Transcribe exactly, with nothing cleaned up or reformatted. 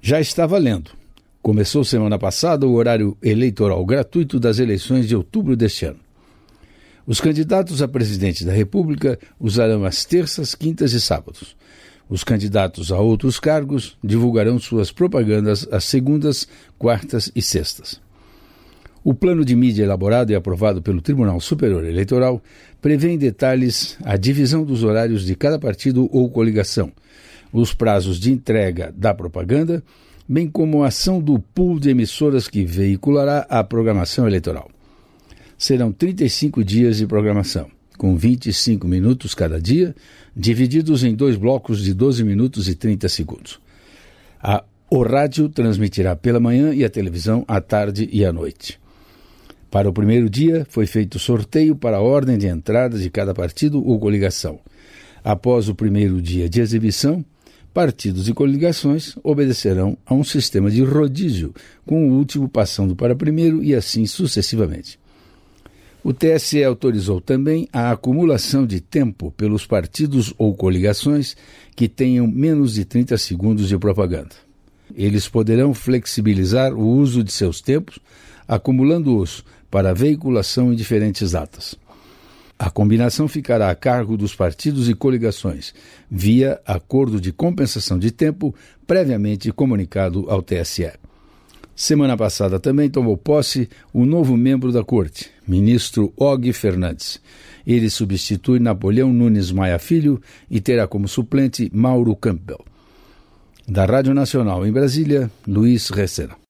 Já está valendo. Começou semana passada o horário eleitoral gratuito das eleições de outubro deste ano. Os candidatos a presidente da República usarão as terças, quintas e sábados. Os candidatos a outros cargos divulgarão suas propagandas às segundas, quartas e sextas. O plano de mídia elaborado e aprovado pelo Tribunal Superior Eleitoral prevê em detalhes a divisão dos horários de cada partido ou coligação, os prazos de entrega da propaganda, bem como a ação do pool de emissoras que veiculará a programação eleitoral. Serão trinta e cinco dias de programação, com vinte e cinco minutos cada dia, divididos em dois blocos de doze minutos e trinta segundos. A, o rádio transmitirá pela manhã e a televisão à tarde e à noite. Para o primeiro dia, foi feito sorteio para a ordem de entrada de cada partido ou coligação. Após o primeiro dia de exibição, partidos e coligações obedecerão a um sistema de rodízio, com o último passando para primeiro e assim sucessivamente. O T S E autorizou também a acumulação de tempo pelos partidos ou coligações que tenham menos de trinta segundos de propaganda. Eles poderão flexibilizar o uso de seus tempos, acumulando-os para veiculação em diferentes datas. A combinação ficará a cargo dos partidos e coligações, via acordo de compensação de tempo previamente comunicado ao T S E. Semana passada também tomou posse o novo membro da Corte, ministro Og Fernandes. Ele substitui Napoleão Nunes Maia Filho e terá como suplente Mauro Campbell. Da Rádio Nacional em Brasília, Luiz Recena.